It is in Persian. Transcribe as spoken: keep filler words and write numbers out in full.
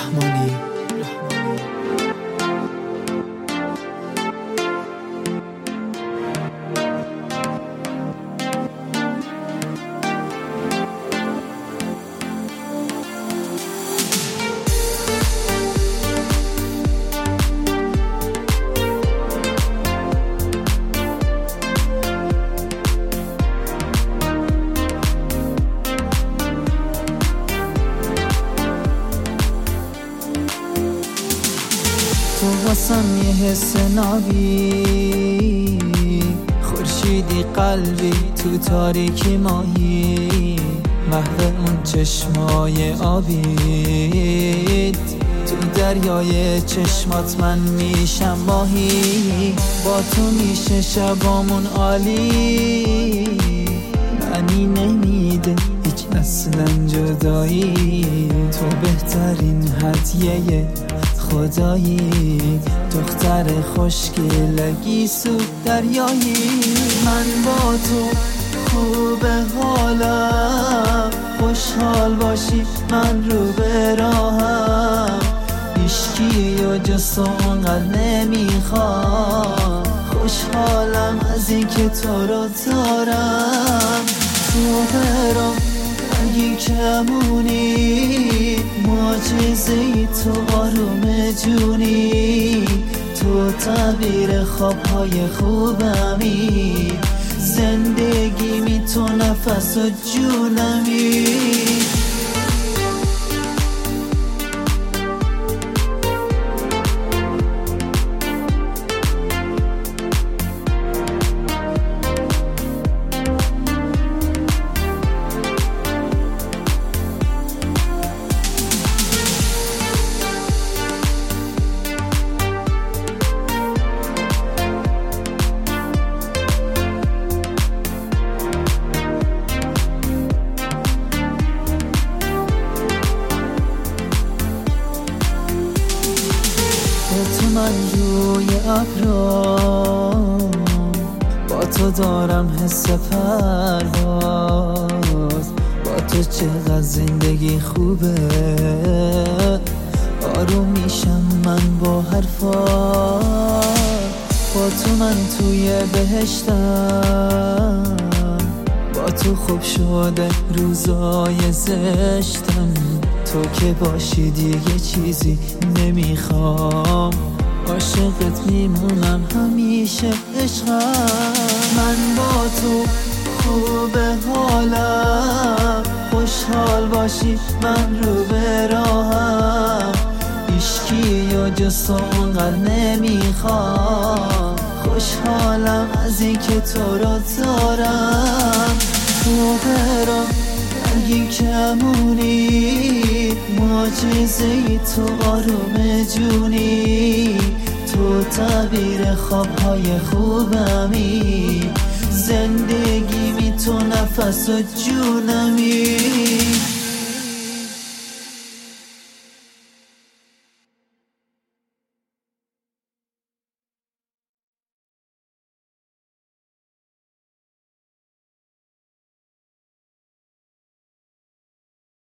رحمانی. تو واسم یه حس نابی، خورشیدی قلبی تو تاریکی ماهی، محو اون چشمای آبیت، تو دریای چشمات من میشم ماهی، با تو میشه شبامون عالی، معنی نمیده هیچ اصلا جدایی، تو بهترین هدیه خدایی، دختر خوشگلگی سود دریایی، من با تو خوب حالم، خوشحال باشی من رو به راهم، هیچکی و جز اونقدر نمیخوام، خوشحالم از این که تو رو دارم، تو برام رنگی کمونی، معجزه‌ای تو آروم جونی، تو تعبیر خوابهای خوبمی، زندگیمی تو نفس و جونمی. تو من روی ابرام، با تو دارم حس پرواز، با تو چقدر زندگی خوبه، آروم میشم من با حرفات، با تو من توی بهشتم، با تو خوب شده روزای زشتم، تو که باشی دیگه چیزی نمیخوام، عاشقت میمونم همیشه عشقم، من با تو خوب حالم، خوشحال باشی من رو به راهم، هیچکی و جز اونقدر نمیخوام، خوشحالم از این که تو رو دارم، تو برام رنگی کمونی، معجزه‌ای تو آروم جونی، تو تعبیر خوابهای خوبمی، زندگیمی تو نفس و جونمی.